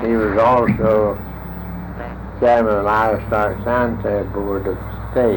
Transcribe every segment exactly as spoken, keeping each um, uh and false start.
he was also chairman of the Livestock Sanitary Board of the state.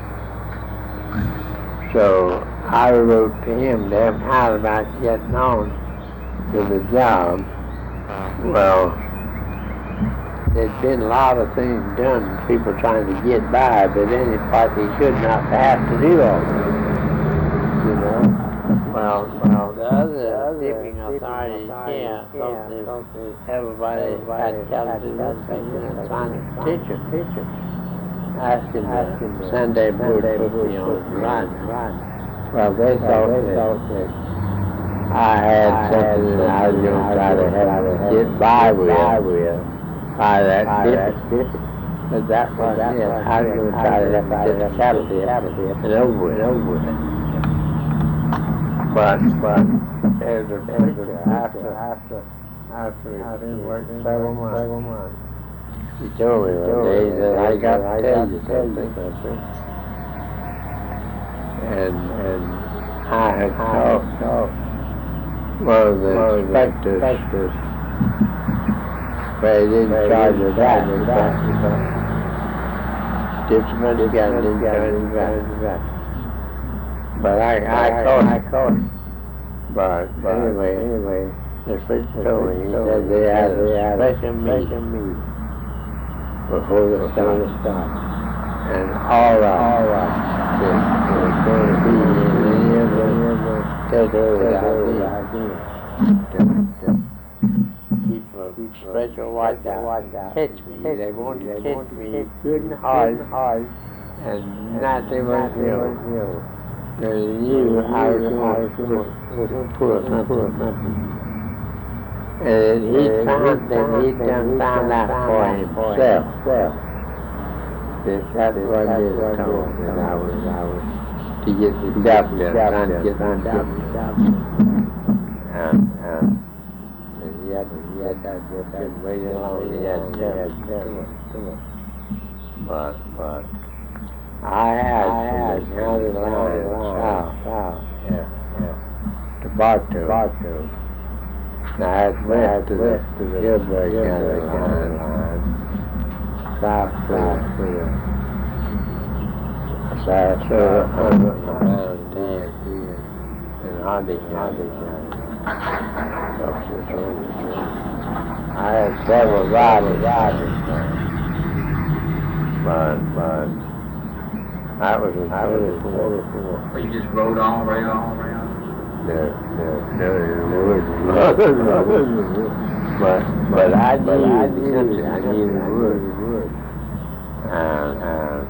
So I wrote to him to him out about getting on to the job. Well, there's been a lot of things done, people trying to get by, but then he thought he should not have to do all that, you know. Well, well, the other dipping authorities, yeah, thought everybody had to tell them to and sign a petition, asking the Sunday board to put me on the run. Well, they thought that I had something that I was going to try to have to get by with. By that dip, but that was it. I was going to try to have to just cattle dip and over with, over with it. But, but, there's a picture after, after, after it's been working several months. Several months. He told me one day that I got to tell you something. And, and I had talked, talked, one of the inspectors, but he didn't charge her that. Different again, didn't charge her that. But I, I caught, I caught. But, but anyway, anyway, the first told me, he said they had a special meeting before the start. And all right, all right, there's going to be any of the territories out here. Special watch out, catch me. They want to catch me good and hard, hard, and not they want to They knew I was going to pull something. And he found that he'd done found out for himself. That's what I did told him that I was, I was to get the job done, trying to get the job done. Yes, yes, I just had waited long. Yes, yes, yes. But, but, I had, I had county line south, south, yeah, yeah, to Bartow, Bartow. Now I had west to the, to the Hillsbury County line, line, south to the, Sarasota, around there, and Hardy County. I had several riders, riders, but, but, that was a I was a You just rode on, rode on, rode on? No, no, no, it wasn't. But, but I knew the country, I knew the woods. And, and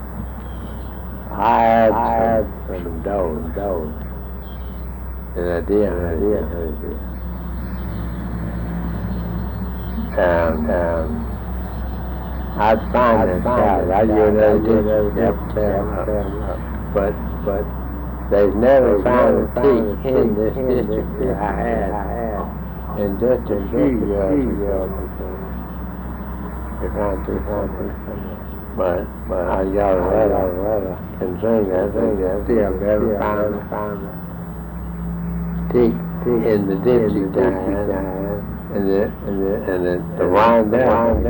I had, I had some dogs, dogs. And I did, I did, I did. And, and I'd find them cows. I knew they did have to tear them up. But, but they've never found a teak in this district that I had. And just a few years ago, they found two hundred. But, but I got a letter concerning that thing that still never found, found a teak in the district I had. And the, and the, and the, the wind down,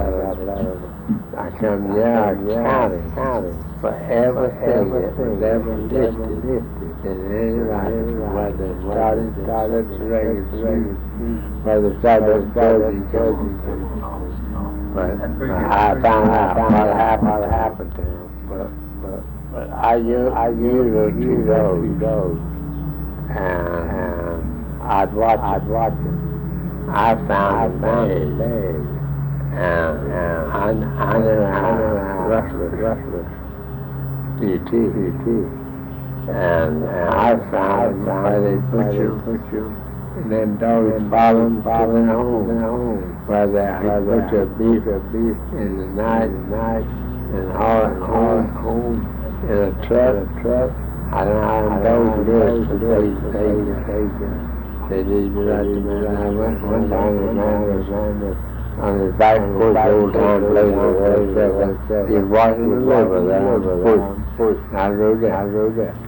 I come, yeah, county, county, for everything that was ever listed in any writing, whether it started, started, regular, whether it started, started, but I found out what happened, what happened to him, but, but, but I knew, I knew those two dogs, and, and I'd watch, I'd watch them. I found a bag, and, and I, I know how rustlers, rustlers do too, do too. And, and I found where they put you, put you, and them dogs follow them, follow them home, where they put your beef, your beef in the night, night, and haul it home, home, in a truck, a truck. I don't know how those dogs, but they, they, they, They did me right to me. I went one time, the man was on the, on his back porch, old time later, he was washing the liver there on the porch. I rode there, I rode there.